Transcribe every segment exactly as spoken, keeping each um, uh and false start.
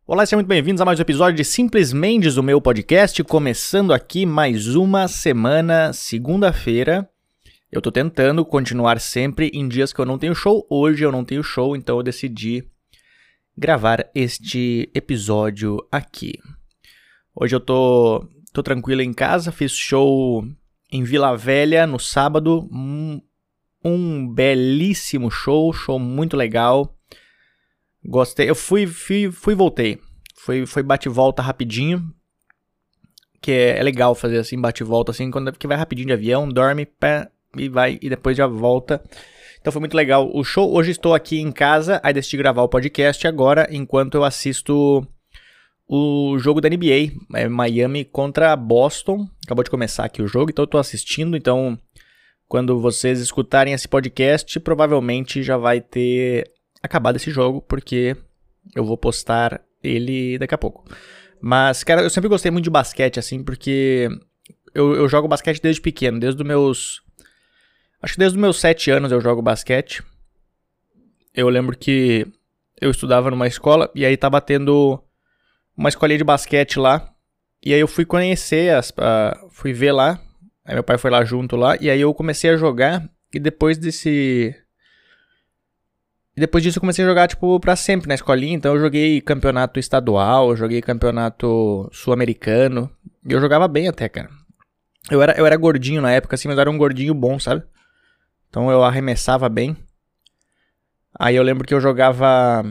Olá, sejam muito bem-vindos a mais um episódio de Simples Mendes, o meu podcast, começando aqui mais uma semana, segunda-feira. Eu tô tentando continuar sempre em dias que eu não tenho show. Hoje eu não tenho show, então eu decidi gravar este episódio aqui. Hoje eu tô, tô tranquilo em casa, fiz show em Vila Velha no sábado. Um, um belíssimo show, show muito legal. Gostei, eu fui, fui, fui e voltei. Foi, foi bate e volta rapidinho. Que é, é legal fazer assim, bate e volta assim, quando, porque vai rapidinho de avião, dorme, pé, e vai, e depois já volta. Então foi muito legal o show. Hoje estou aqui em casa, aí decidi gravar o podcast agora, enquanto eu assisto o jogo da N B A, é Miami contra Boston. Acabou de começar aqui o jogo, então eu tô assistindo, então quando vocês escutarem esse podcast, provavelmente já vai ter acabado esse jogo, porque eu vou postar ele daqui a pouco. Mas, cara, eu sempre gostei muito de basquete, assim, porque eu, eu jogo basquete desde pequeno, desde os meus... Acho que desde os meus sete anos eu jogo basquete. Eu lembro que eu estudava numa escola, e aí tava tendo uma escolinha de basquete lá, e aí eu fui conhecer, as, uh, fui ver lá, aí meu pai foi lá junto lá, e aí eu comecei a jogar, e depois desse... E depois disso eu comecei a jogar, tipo, pra sempre na escolinha. Então eu joguei campeonato estadual, eu joguei campeonato sul-americano. E eu jogava bem até, cara. Eu era, eu era gordinho na época, assim, mas eu era um gordinho bom, sabe? Então eu arremessava bem. Aí eu lembro que eu jogava...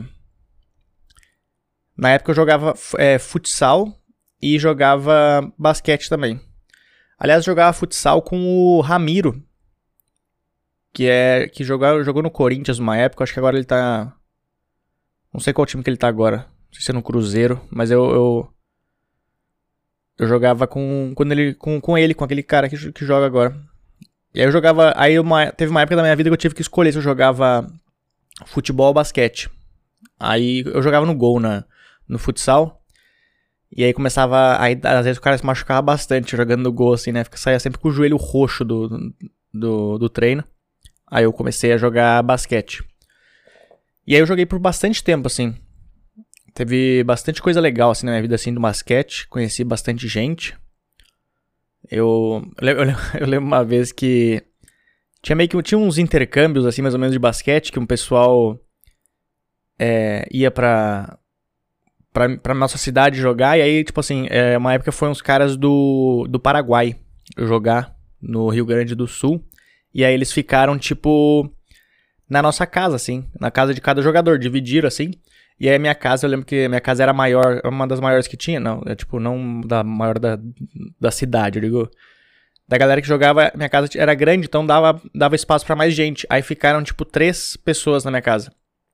Na época eu jogava é, futsal e jogava basquete também. Aliás, eu jogava futsal com o Ramiro. Que é que jogou, jogou no Corinthians uma época, acho que agora ele tá... Não sei qual time que ele tá agora, não sei se é no Cruzeiro, mas eu... Eu, eu jogava com, quando ele, com, com ele, com aquele cara que, que joga agora. E aí eu jogava... Aí uma, teve uma época da minha vida que eu tive que escolher se eu jogava futebol ou basquete. Aí eu jogava no gol, na, no futsal. E aí começava... Aí às vezes o cara se machucava bastante jogando no gol, assim, né? Saía sempre com o joelho roxo do, do, do treino. Aí eu comecei a jogar basquete. E aí eu joguei por bastante tempo, assim. Teve bastante coisa legal, assim, na minha vida, assim, do basquete. Conheci bastante gente. Eu, eu, eu, eu lembro uma vez que... Tinha meio que tinha uns intercâmbios, assim, mais ou menos, de basquete. Que um pessoal é, ia pra, pra, pra nossa cidade jogar. E aí, tipo assim, é, uma época foi uns caras do, do Paraguai jogar no Rio Grande do Sul. E aí eles ficaram, tipo, na nossa casa, assim. Na casa de cada jogador, dividiram, assim. E aí a minha casa, eu lembro que a minha casa era maior, uma das maiores que tinha. Não, é tipo, não da maior da, da cidade, eu digo. Da galera que jogava, minha casa era grande, então dava, dava espaço pra mais gente. Aí ficaram, tipo, três pessoas na minha casa.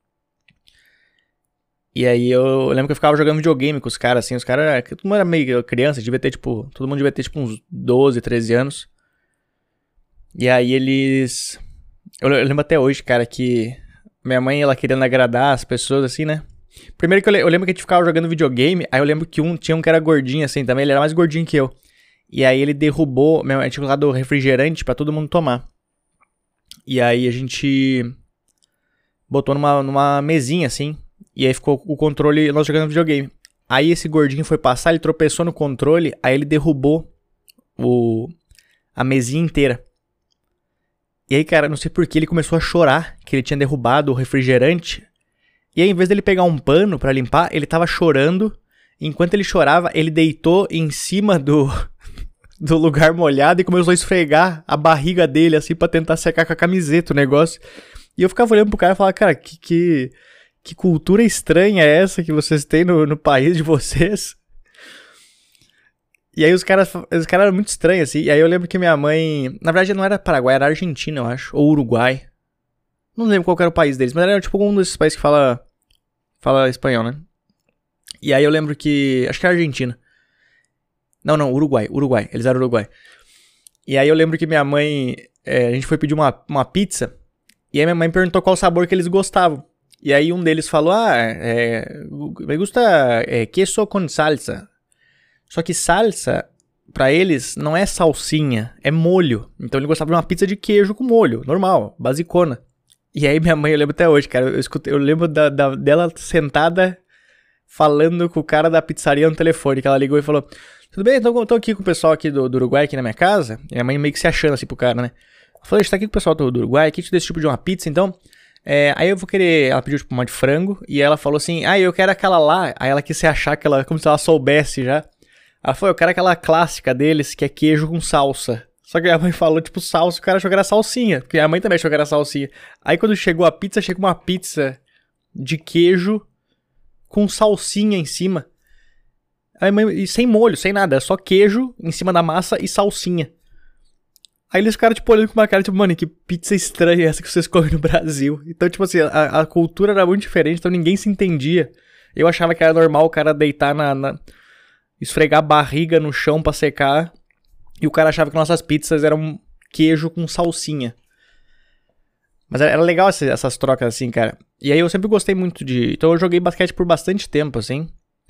E aí eu, eu lembro que eu ficava jogando videogame com os caras, assim. Os caras, todo mundo era meio criança, devia ter, tipo, todo mundo devia ter, tipo, uns doze, treze anos. E aí eles... Eu lembro até hoje, cara, que minha mãe, ela querendo agradar as pessoas, assim, né? Primeiro que eu, eu lembro que a gente ficava jogando videogame, aí eu lembro que um tinha um que era gordinho, assim, também, ele era mais gordinho que eu. E aí ele derrubou, a gente tinha colocado refrigerante pra todo mundo tomar. E aí a gente botou numa, numa mesinha, assim, e aí ficou o controle, nós jogando videogame. Aí esse gordinho foi passar, ele tropeçou no controle, aí ele derrubou o, a mesinha inteira. E aí, cara, não sei por que ele começou a chorar, que ele tinha derrubado o refrigerante. E aí, em vez dele pegar um pano pra limpar, ele tava chorando. E enquanto ele chorava, ele deitou em cima do, do lugar molhado e começou a esfregar a barriga dele, assim, pra tentar secar com a camiseta o negócio. E eu ficava olhando pro cara e falava, cara, que, que, que cultura estranha é essa que vocês têm no, no país de vocês? E aí os caras, os caras eram muito estranhos, assim. E aí eu lembro que minha mãe... Na verdade não era Paraguai, era Argentina, eu acho. Ou Uruguai. Não lembro qual era o país deles. Mas era tipo um desses países que fala... Fala espanhol, né? E aí eu lembro que... Acho que era Argentina. Não, não, Uruguai. Uruguai. Eles eram Uruguai. E aí eu lembro que minha mãe... É, a gente foi pedir uma, uma pizza. E aí minha mãe perguntou qual sabor que eles gostavam. E aí um deles falou... Ah, é, me gusta é, queso con salsa. Só que salsa, pra eles, não é salsinha, é molho. Então ele gostava de uma pizza de queijo com molho, normal, basicona. E aí minha mãe, eu lembro até hoje, cara, eu, escutei, eu lembro da, da, dela sentada falando com o cara da pizzaria no telefone, que ela ligou e falou, tudo bem, então eu tô aqui com o pessoal aqui do, do Uruguai, aqui na minha casa, e a mãe meio que se achando assim pro cara, né? Eu falei, a gente tá aqui com o pessoal do, do Uruguai, aqui te desse tipo de uma pizza, então, é, aí eu vou querer, ela pediu tipo uma de frango, e ela falou assim, ah, eu quero aquela lá, aí ela quis se achar que ela, como se ela soubesse já, ela falou, eu quero aquela clássica deles, que é queijo com salsa. Só que a mãe falou, tipo, salsa, o cara achou que era salsinha. Porque a mãe também achou que era salsinha. Aí quando chegou a pizza, chegou uma pizza de queijo com salsinha em cima. Aí, mãe, e sem molho, sem nada. É só queijo em cima da massa e salsinha. Aí eles ficaram, tipo, olhando com uma cara, tipo, mano, que pizza estranha é essa que vocês comem no Brasil? Então, tipo assim, a, a cultura era muito diferente, então ninguém se entendia. Eu achava que era normal o cara deitar na... na esfregar a barriga no chão pra secar... E o cara achava que nossas pizzas eram queijo com salsinha. Mas era legal essas, essas trocas assim, cara. E aí eu sempre gostei muito de... Então eu joguei basquete por bastante tempo, assim.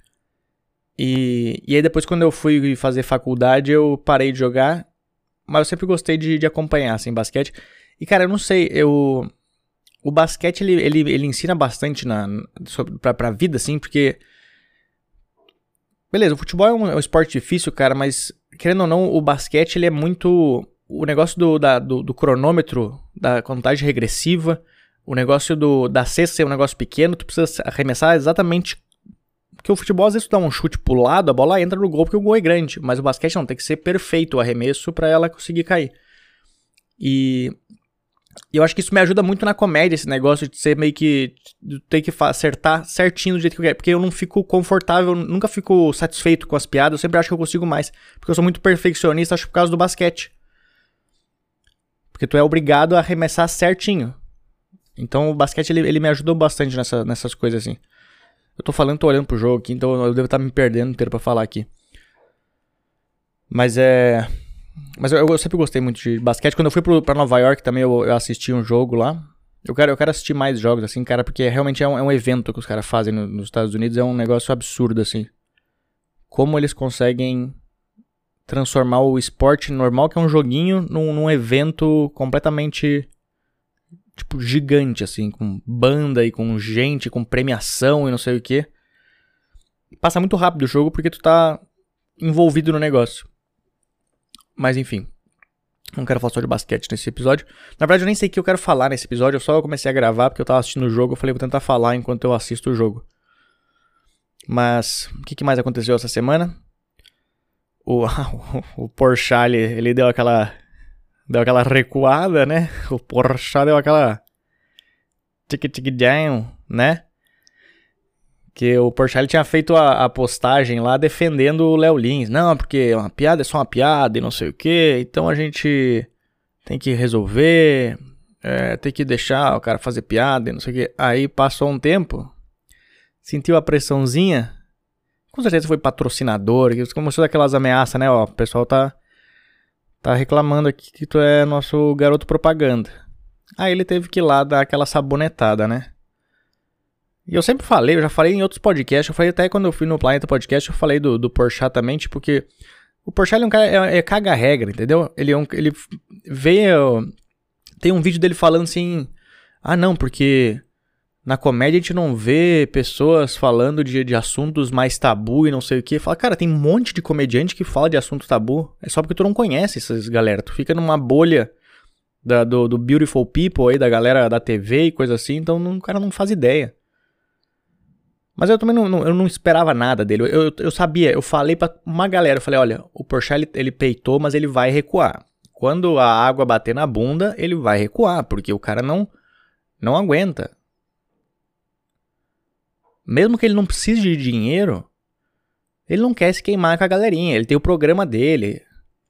E, e aí depois quando eu fui fazer faculdade eu parei de jogar. Mas eu sempre gostei de, de acompanhar, assim, basquete. E cara, eu não sei, eu... O basquete, ele, ele, ele ensina bastante na, sobre, pra, pra vida, assim, porque... Beleza, o futebol é um, é um esporte difícil, cara, mas... Querendo ou não, o basquete ele é muito... O negócio do, da, do, do cronômetro, da contagem regressiva, o negócio do, da cesta ser um negócio pequeno, tu precisa arremessar exatamente... Porque o futebol, às vezes, tu dá um chute pro lado, a bola entra no gol porque o gol é grande. Mas o basquete não, tem que ser perfeito o arremesso pra ela conseguir cair. E... eu acho que isso me ajuda muito na comédia, esse negócio de ser meio que... de ter que acertar certinho do jeito que eu quero. Porque eu não fico confortável, nunca fico satisfeito com as piadas. Eu sempre acho que eu consigo mais. Porque eu sou muito perfeccionista, acho que por causa do basquete. Porque tu é obrigado a arremessar certinho. Então o basquete ele, ele me ajudou bastante nessa, nessas coisas assim. Eu tô falando, tô olhando pro jogo aqui, então eu devo estar me perdendo inteiro pra falar aqui. Mas é... Mas eu, eu sempre gostei muito de basquete. Quando eu fui pro, pra Nova York também eu, eu assisti um jogo lá. Eu quero, eu quero assistir mais jogos assim, cara, porque realmente é um, é um evento que os caras fazem no, nos Estados Unidos. É um negócio absurdo, assim. Como eles conseguem transformar o esporte normal, que é um joguinho, num, num evento completamente, tipo, gigante, assim. Com banda e com gente, com premiação e não sei o que. Passa muito rápido o jogo porque tu tá envolvido no negócio. Mas enfim, não quero falar só de basquete nesse episódio. Na verdade eu nem sei o que eu quero falar nesse episódio, eu só comecei a gravar porque eu tava assistindo o jogo. Eu falei, vou tentar falar enquanto eu assisto o jogo. Mas, o que, que mais aconteceu essa semana? O, o Porchat, ele, ele deu aquela deu aquela recuada, né? O Porchat deu aquela tic-tic-down, né? Que o Porchat ele tinha feito a, a postagem lá defendendo o Léo Lins. Não, porque uma piada é só uma piada e não sei o que. Então a gente tem que resolver, é, tem que deixar o cara fazer piada e não sei o que. Aí passou um tempo, sentiu a pressãozinha. Com certeza foi patrocinador. Começou daquelas ameaças, né? Ó, o pessoal tá, tá reclamando aqui que tu é nosso garoto propaganda. Aí ele teve que ir lá dar aquela sabonetada, né? E eu sempre falei, eu já falei em outros podcasts, eu falei até quando eu fui no Planeta Podcast, eu falei do, do Porchat também, tipo, porque o Porchat é um cara, é, é caga-regra, entendeu? Ele, é um, ele veio, tem um vídeo dele falando assim, ah não, porque na comédia a gente não vê pessoas falando de, de assuntos mais tabu e não sei o que. Fala, cara, tem um monte de comediante que fala de assunto tabu, é só porque tu não conhece essas galera, tu fica numa bolha da, do, do Beautiful People aí, da galera da T V e coisa assim, então não, o cara não faz ideia. Mas eu também não, não, eu não esperava nada dele. Eu, eu, eu sabia, eu falei pra uma galera, eu falei, olha, o Porchat ele, ele peitou, mas ele vai recuar. Quando a água bater na bunda, ele vai recuar, porque o cara não, não aguenta. Mesmo que ele não precise de dinheiro, ele não quer se queimar com a galerinha, ele tem o programa dele.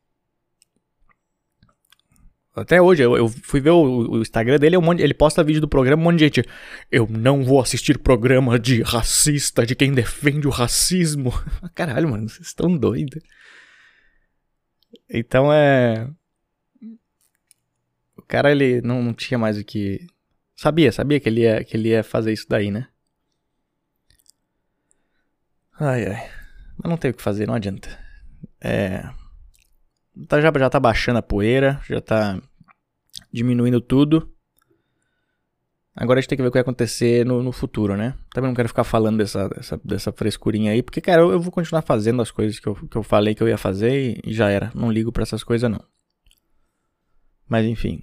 Até hoje, eu, eu fui ver o, o Instagram dele, um monte, ele posta vídeo do programa, um monte de gente, eu não vou assistir programa de racista, de quem defende o racismo. Caralho, mano, vocês estão doidos. Então é... O cara, ele não, não tinha mais o que... Sabia, sabia que ele, ia, que ele ia fazer isso daí, né? Ai, ai. Mas não tem o que fazer, não adianta. É... Tá, já, já tá baixando a poeira, já tá diminuindo tudo. Agora a gente tem que ver o que vai acontecer no, no futuro, né? Também não quero ficar falando dessa, dessa, dessa frescurinha aí, porque, cara, eu, eu vou continuar fazendo as coisas que eu, que eu falei que eu ia fazer e, e já era. Não ligo pra essas coisas, não. Mas, enfim.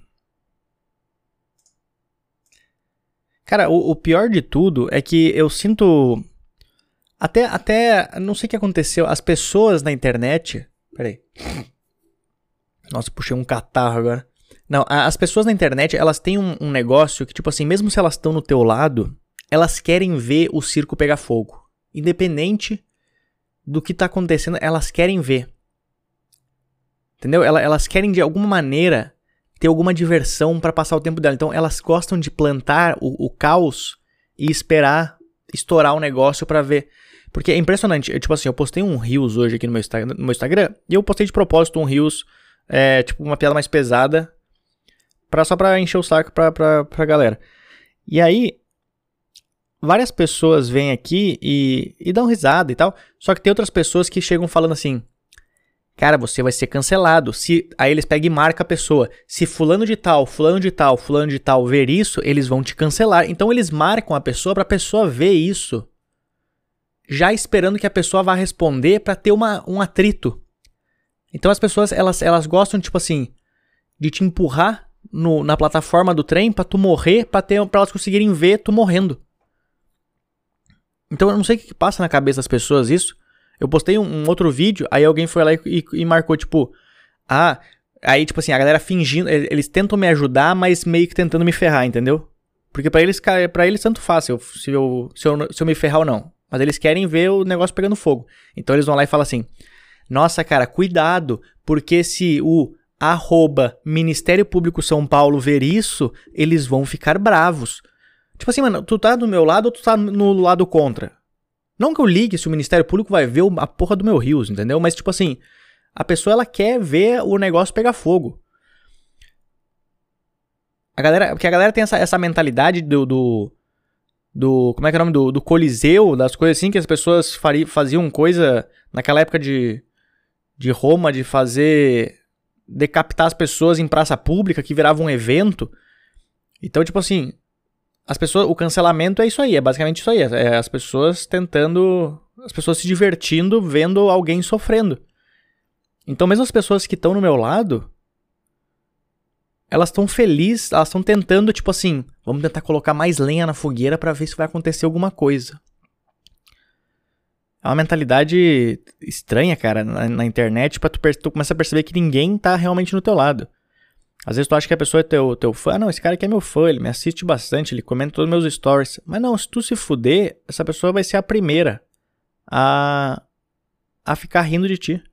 Cara, o, o pior de tudo é que eu sinto... Até, até, não sei o que aconteceu, as pessoas na internet... Peraí. Nossa, puxei um catarro agora. Não, as pessoas na internet, elas têm um, um negócio que, tipo assim, mesmo se elas estão no teu lado, elas querem ver o circo pegar fogo. Independente do que tá acontecendo, elas querem ver. Entendeu? Elas, elas querem, de alguma maneira, ter alguma diversão pra passar o tempo dela. Então, elas gostam de plantar o, o caos e esperar estourar o negócio pra ver. Porque é impressionante. Eu, tipo assim, eu postei um Reels hoje aqui no meu, Instagram, no meu Instagram, e eu postei de propósito um Reels, é, tipo, uma piada mais pesada, Pra, só pra encher o saco pra, pra, pra galera. E aí, várias pessoas vêm aqui e, e dão risada e tal. Só que tem outras pessoas que chegam falando assim: cara, você vai ser cancelado. Se, aí eles pegam e marcam a pessoa. Se fulano de tal, fulano de tal, fulano de tal ver isso, eles vão te cancelar. Então eles marcam a pessoa pra pessoa ver isso, já esperando que a pessoa vá responder pra ter uma, um atrito. Então as pessoas, elas, elas gostam, tipo assim, de te empurrar No, na plataforma do trem pra tu morrer, pra, ter, pra elas conseguirem ver tu morrendo. Então eu não sei o que, que passa na cabeça das pessoas isso. Eu postei um, um outro vídeo, aí alguém foi lá e, e, e marcou, tipo... Ah, aí tipo assim, a galera fingindo... Eles tentam me ajudar, mas meio que tentando me ferrar, entendeu? Porque pra eles, pra eles tanto faz se eu, se, eu, se, eu, se eu me ferrar ou não. Mas eles querem ver o negócio pegando fogo. Então eles vão lá e falam assim: nossa, cara, cuidado, porque se o... arroba Ministério Público São Paulo ver isso, eles vão ficar bravos. Tipo assim, mano, tu tá do meu lado ou tu tá no lado contra? Não que eu ligue se o Ministério Público vai ver a porra do meu Reels, entendeu? Mas tipo assim, a pessoa ela quer ver o negócio pegar fogo. A galera, porque a galera tem essa, essa mentalidade do, do, do... Como é que é o nome? Do, do Coliseu, das coisas assim, que as pessoas fari, faziam coisa naquela época de, de Roma, de fazer... decapitar as pessoas em praça pública, que virava um evento. Então, tipo assim, as pessoas, o cancelamento é isso aí, é basicamente isso aí, é as pessoas tentando, as pessoas se divertindo vendo alguém sofrendo. Então, mesmo as pessoas que estão no meu lado, elas estão felizes, elas estão tentando, tipo assim, vamos tentar colocar mais lenha na fogueira pra ver se vai acontecer alguma coisa. É uma mentalidade estranha, cara, na, na internet, pra tu, tu começar a perceber que ninguém tá realmente no teu lado. Às vezes tu acha que a pessoa é teu, teu fã. Não, esse cara aqui é meu fã, ele me assiste bastante, ele comenta todos os meus stories. Mas não, se tu se fuder, essa pessoa vai ser a primeira a, a ficar rindo de ti.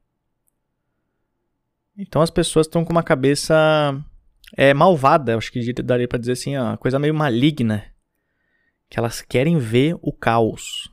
Então as pessoas estão com uma cabeça é, malvada, acho que daria pra dizer assim, ó, uma coisa meio maligna. Que elas querem ver o caos.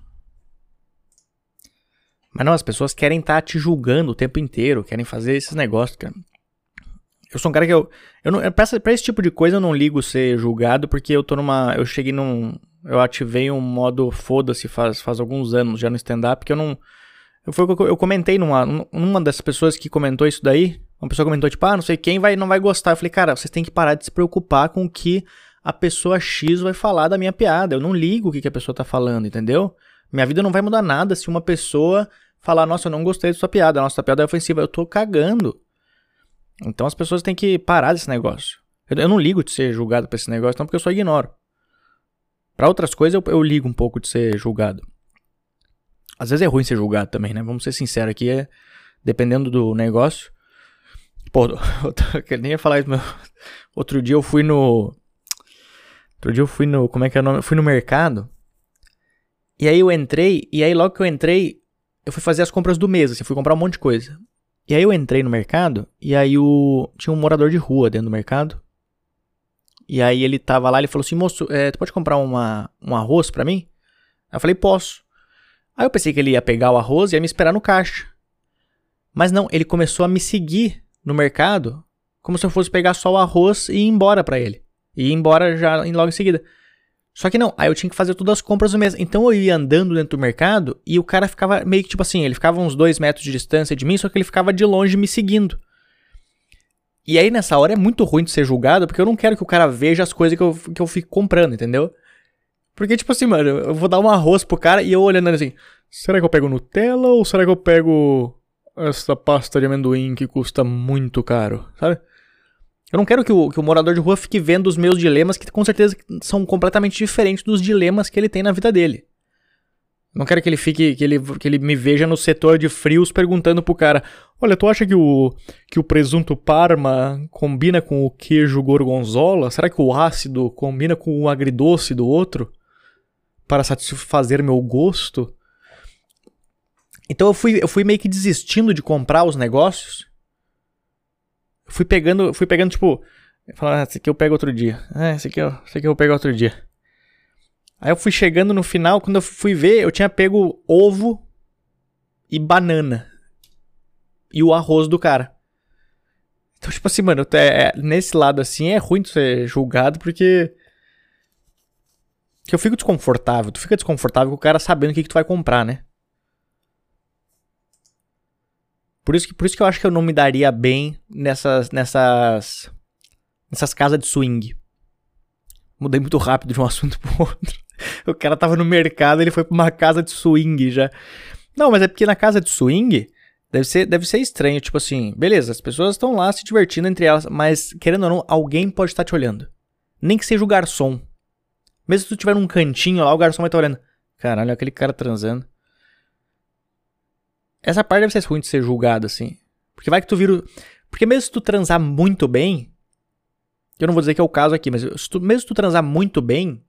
Mas não, as pessoas querem estar te julgando o tempo inteiro, querem fazer esses negócios, cara. Eu sou um cara que eu... eu não, pra, essa, pra esse tipo de coisa eu não ligo ser julgado, porque eu tô numa... Eu cheguei num... Eu ativei um modo foda-se faz, faz alguns anos já no stand-up, que eu não... Eu, foi, eu comentei numa... Numa dessas pessoas que comentou isso daí, uma pessoa comentou tipo, ah, não sei quem vai, não vai gostar. Eu falei, cara, vocês têm que parar de se preocupar com o que a pessoa X vai falar da minha piada. Eu não ligo o que, que a pessoa tá falando, entendeu? Minha vida não vai mudar nada se uma pessoa falar, nossa, eu não gostei da sua piada, a nossa piada é ofensiva. Eu tô cagando. Então as pessoas têm que parar desse negócio. Eu, eu não ligo de ser julgado por esse negócio, não, porque eu só ignoro. Pra outras coisas eu, eu ligo um pouco de ser julgado. Às vezes é ruim ser julgado também, né? Vamos ser sinceros aqui, é dependendo do negócio. Pô, eu nem ia falar isso, meu. Outro dia eu fui no... Outro dia eu fui no... Como é que é o nome? Eu fui no mercado. E aí eu entrei, e aí logo que eu entrei, eu fui fazer as compras do mês, assim, fui comprar um monte de coisa. E aí eu entrei no mercado, e aí o... tinha um morador de rua dentro do mercado. E aí ele tava lá, ele falou assim, moço, é, tu pode comprar uma, um arroz pra mim? Aí eu falei, posso. Aí eu pensei que ele ia pegar o arroz e ia me esperar no caixa. Mas não, ele começou a me seguir no mercado, como se eu fosse pegar só o arroz e ir embora pra ele. E ir embora já logo em seguida. Só que não, aí eu tinha que fazer todas as compras do mês. Então eu ia andando dentro do mercado e o cara ficava meio que tipo assim, ele ficava uns dois metros de distância de mim, só que ele ficava de longe me seguindo. E aí nessa hora é muito ruim de ser julgado, porque eu não quero que o cara veja as coisas que eu, que eu fico comprando, entendeu? Porque, tipo assim, mano, eu vou dar um arroz pro cara e eu olhando assim, será que eu pego Nutella ou será que eu pego essa pasta de amendoim que custa muito caro, sabe? Eu não quero que o, que o morador de rua fique vendo os meus dilemas, que com certeza são completamente diferentes dos dilemas que ele tem na vida dele. Não quero que ele fique, que ele, que ele me veja no setor de frios perguntando pro cara, olha, tu acha que o, que o presunto Parma combina com o queijo gorgonzola? Será que o ácido combina com o agridoce do outro? Para satisfazer meu gosto? Então eu fui, eu fui meio que desistindo de comprar os negócios. Fui pegando, fui pegando tipo, falando, ah, esse aqui eu pego outro dia. Ah, esse aqui eu, esse aqui eu pego outro dia. Aí eu fui chegando no final, quando eu fui ver, eu tinha pego ovo e banana. E o arroz do cara. Então, tipo assim, mano, é, nesse lado assim é ruim de ser julgado, porque... que eu fico desconfortável. Tu fica desconfortável com o cara sabendo o que, que tu vai comprar, né? Por isso, que, por isso que eu acho que eu não me daria bem nessas, nessas, nessas casas de swing. Mudei muito rápido de um assunto pro outro. O cara tava no mercado, ele foi pra uma casa de swing já. Não, mas é porque na casa de swing deve ser, deve ser estranho. Tipo assim, beleza, as pessoas estão lá se divertindo entre elas, mas querendo ou não, alguém pode estar te olhando. Nem que seja o garçom. Mesmo se tu estiver num cantinho lá, o garçom vai estar olhando. Caralho, olha aquele cara transando. Essa parte deve ser ruim de ser julgado, assim. Porque vai que tu vira... Porque mesmo se tu transar muito bem... Eu não vou dizer que é o caso aqui, mas se tu, mesmo se tu transar muito bem...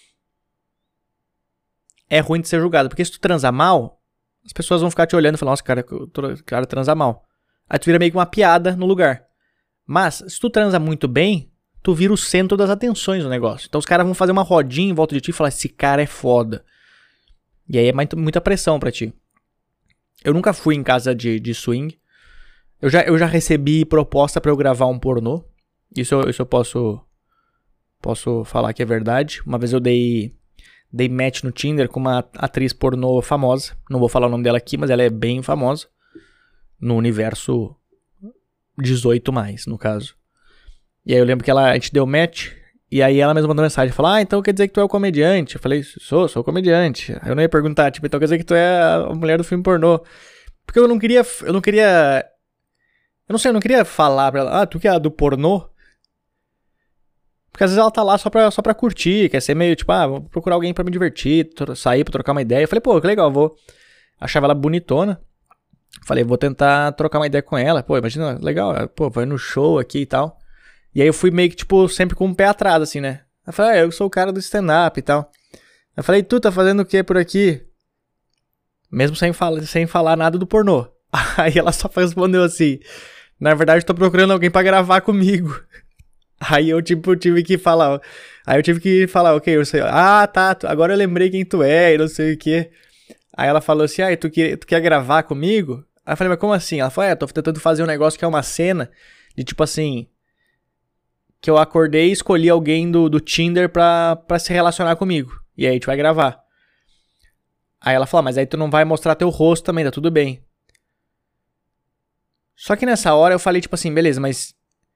É ruim de ser julgado. Porque se tu transar mal... As pessoas vão ficar te olhando e falar... Nossa, cara, o cara transa mal. Aí tu vira meio que uma piada no lugar. Mas, se tu transa muito bem... Tu vira o centro das atenções do negócio. Então os caras vão fazer uma rodinha em volta de ti e falar... Esse cara é foda. E aí é muita pressão pra ti. Eu nunca fui em casa de, de swing. Eu já, eu já recebi proposta pra eu gravar um pornô. Isso, eu, isso eu posso, posso falar que é verdade. Uma vez eu dei, dei match no Tinder com uma atriz pornô famosa. Não vou falar o nome dela aqui, mas ela é bem famosa. No universo dezoito mais, no caso. E aí eu lembro que ela, a gente deu match. E aí ela mesma mandou mensagem. Falou, ah, então quer dizer que tu é o comediante? Eu falei, sou, sou comediante. Eu não ia perguntar, tipo, então quer dizer que tu é a mulher do filme pornô. Porque eu não queria, eu não queria... Eu não sei, eu não queria falar pra ela, ah, tu que é a do pornô? Porque às vezes ela tá lá só pra, só pra curtir, quer ser meio, tipo, ah, vou procurar alguém pra me divertir, sair pra trocar uma ideia. Eu falei, pô, que legal, vou... Achava ela bonitona. Falei, vou tentar trocar uma ideia com ela. Pô, imagina, legal, pô, vai no show aqui e tal. E aí eu fui meio que, tipo, sempre com o pé atrás, assim, né? Eu falei, ah, eu sou o cara do stand-up e tal. Eu falei, tu tá fazendo o que por aqui? Mesmo sem, fala, sem falar nada do pornô. Aí ela só respondeu assim, na verdade tô procurando alguém pra gravar comigo. Aí eu, tipo, tive que falar, aí eu tive que falar, ok, eu sei, ah, tá, agora eu lembrei quem tu é e não sei o que. Aí ela falou assim, ah, tu quer, tu quer gravar comigo? Aí eu falei, mas como assim? Ela falou, é, tô tentando fazer um negócio que é uma cena de, tipo assim... que eu acordei e escolhi alguém do, do Tinder pra, pra se relacionar comigo. E aí a gente vai gravar. Aí ela falou, mas aí tu não vai mostrar teu rosto também, tá tudo bem. Só que nessa hora eu falei tipo assim, beleza, mas...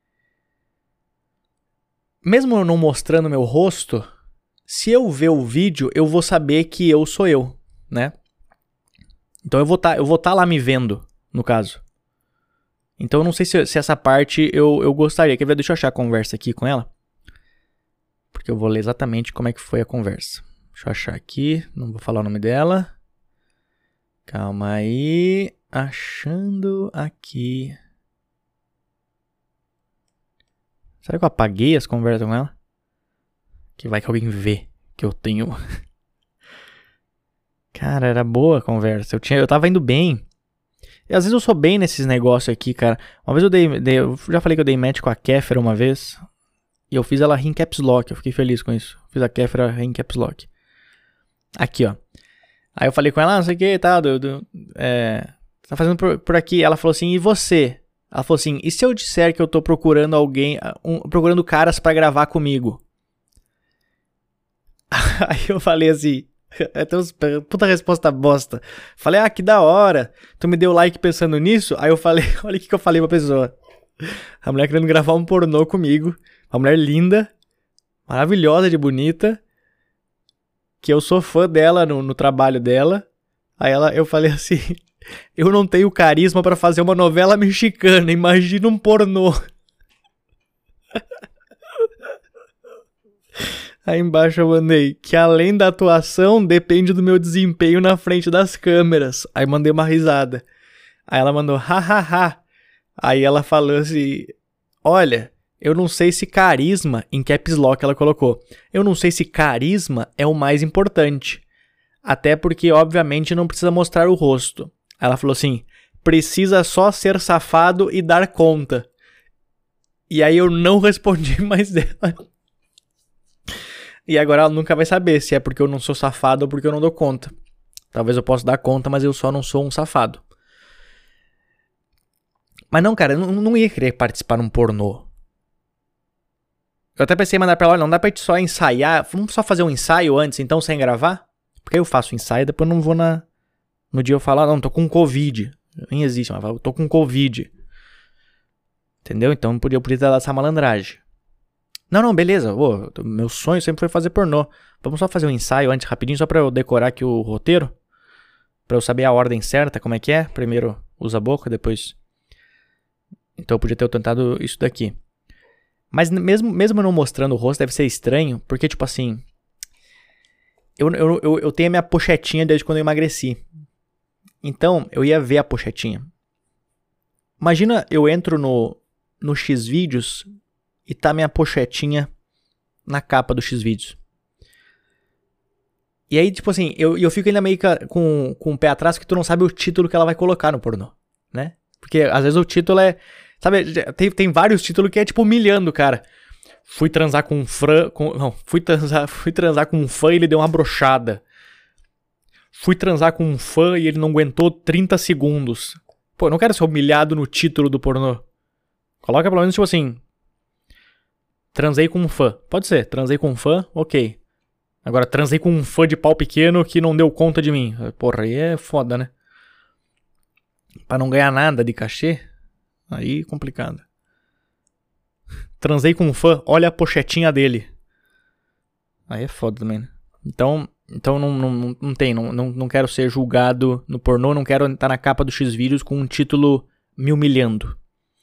mesmo eu não mostrando meu rosto, se eu ver o vídeo, eu vou saber que eu sou eu, né? Então eu vou tá, eu vou tá lá me vendo, no caso. Então eu não sei se, se essa parte eu, eu gostaria. Quer ver? Deixa eu achar a conversa aqui com ela. Porque eu vou ler exatamente como é que foi a conversa. Deixa eu achar aqui. Não vou falar o nome dela. Calma aí. Achando aqui. Será que eu apaguei as conversas com ela? Que vai que alguém vê que eu tenho... Cara, era boa a conversa. Eu, tinha, eu tava indo bem. E às vezes eu sou bem nesses negócios aqui, cara. Uma vez eu dei, dei... Eu já falei que eu dei match com a Kéfera uma vez. E eu fiz ela rir em caps lock. Eu fiquei feliz com isso. Fiz a Kéfera rir em caps lock. Aqui, ó. Aí eu falei com ela, ah, não sei o que, tá, do, do, é, tá fazendo por, por aqui. Ela falou assim, e você? Ela falou assim, e se eu disser que eu tô procurando alguém, um, procurando caras pra gravar comigo? Aí eu falei assim, puta resposta bosta. Falei, ah, que da hora. Tu me deu like pensando nisso? Aí eu falei, olha o que, que eu falei pra pessoa. A mulher querendo gravar um pornô comigo. Uma mulher linda, maravilhosa de bonita, que eu sou fã dela no, no trabalho dela. Aí ela, eu falei assim, eu não tenho carisma pra fazer uma novela mexicana, imagina um pornô. Aí embaixo eu mandei que além da atuação depende do meu desempenho na frente das câmeras. Aí mandei uma risada. Aí ela mandou hahaha. Aí ela falou assim, olha, eu não sei se carisma, em caps lock ela colocou, eu não sei se carisma é o mais importante. Até porque obviamente não precisa mostrar o rosto. Aí ela falou assim, precisa só ser safado e dar conta. E aí eu não respondi mais dela. E agora ela nunca vai saber se é porque eu não sou safado ou porque eu não dou conta. Talvez eu possa dar conta, mas eu só não sou um safado. Mas não, cara, eu não, não ia querer participar num pornô. Eu até pensei em mandar pra ela, olha, não dá pra gente só ensaiar, vamos só fazer um ensaio antes, então, sem gravar? Porque aí eu faço o ensaio e depois eu não vou na... No dia eu falo, não, tô com Covid. Nem existe, mas eu falo, tô com Covid. Entendeu? Então eu podia, eu podia dar essa malandragem. Não, não, beleza. Ô, meu sonho sempre foi fazer pornô. Vamos só fazer um ensaio antes, rapidinho, só pra eu decorar aqui o roteiro. Pra eu saber a ordem certa, como é que é. Primeiro usa a boca, depois... Então eu podia ter tentado isso daqui. Mas mesmo, mesmo não mostrando o rosto, deve ser estranho. Porque, tipo assim... Eu, eu, eu, eu tenho a minha pochetinha desde quando eu emagreci. Então, eu ia ver a pochetinha. Imagina eu entro no, no Xvideos... E tá minha pochetinha na capa do Xvideos. E aí, tipo assim, eu, eu fico ainda meio com, com o pé atrás, que tu não sabe o título que ela vai colocar no pornô, né? Porque às vezes o título é... Sabe, tem, tem vários títulos que é tipo humilhando o cara. Fui transar com um fã... Com, não, fui transar, fui transar com um fã e ele deu uma brochada. Fui transar com um fã e ele não aguentou trinta segundos. Pô, eu não quero ser humilhado no título do pornô. Coloca pelo menos, tipo assim... Transei com um fã. Pode ser, transei com um fã, ok. Agora, transei com um fã de pau pequeno que não deu conta de mim. Porra, aí é foda, né? Pra não ganhar nada de cachê, aí complicado. Transei com um fã, olha a pochetinha dele. Aí é foda também, né? Então, então não, não, não tem, não, não, não quero ser julgado no pornô, não quero estar na capa do Xvideos com um título me humilhando.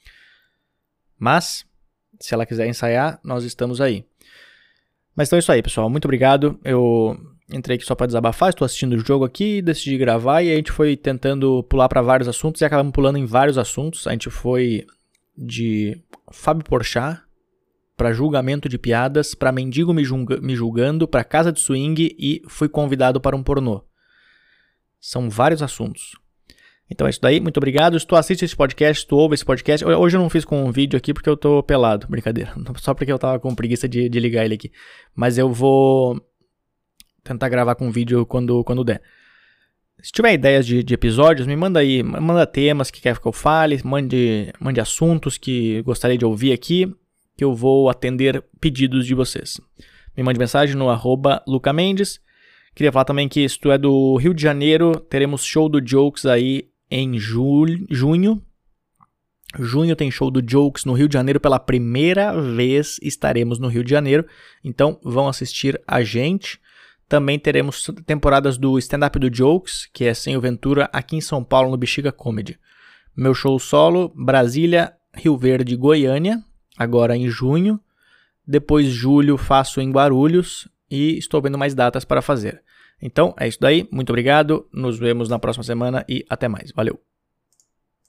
Mas... Se ela quiser ensaiar, nós estamos aí. Mas então é isso aí, pessoal. Muito obrigado. Eu entrei aqui só para desabafar. Estou assistindo o jogo aqui, decidi gravar e a gente foi tentando pular para vários assuntos e acabamos pulando em vários assuntos. A gente foi de Fábio Porchat para julgamento de piadas, para mendigo me, julga, me julgando, para casa de swing e fui convidado para um pornô. São vários assuntos. Então é isso daí, muito obrigado. Se tu assiste esse podcast, se tu ouve esse podcast... Hoje eu não fiz com um vídeo aqui porque eu tô pelado, brincadeira. Só porque eu tava com preguiça de, de ligar ele aqui. Mas eu vou tentar gravar com vídeo quando, quando der. Se tiver ideias de, de episódios, me manda aí. Manda temas que quer que eu fale, mande, mande assuntos que gostaria de ouvir aqui, que eu vou atender pedidos de vocês. Me mande mensagem no arroba Luca Mendes. Queria falar também que se tu é do Rio de Janeiro, teremos show do Jokes aí em julho, junho. Junho tem show do Jokes no Rio de Janeiro. Pela primeira vez estaremos no Rio de Janeiro. Então vão assistir a gente. Também teremos temporadas do stand-up do Jokes, que é sem o Ventura, aqui em São Paulo, no Bexiga Comedy. Meu show solo, Brasília, Rio Verde, Goiânia, agora em junho. Depois julho faço em Guarulhos e estou vendo mais datas para fazer. Então, é isso daí. Muito obrigado. Nos vemos na próxima semana e até mais. Valeu!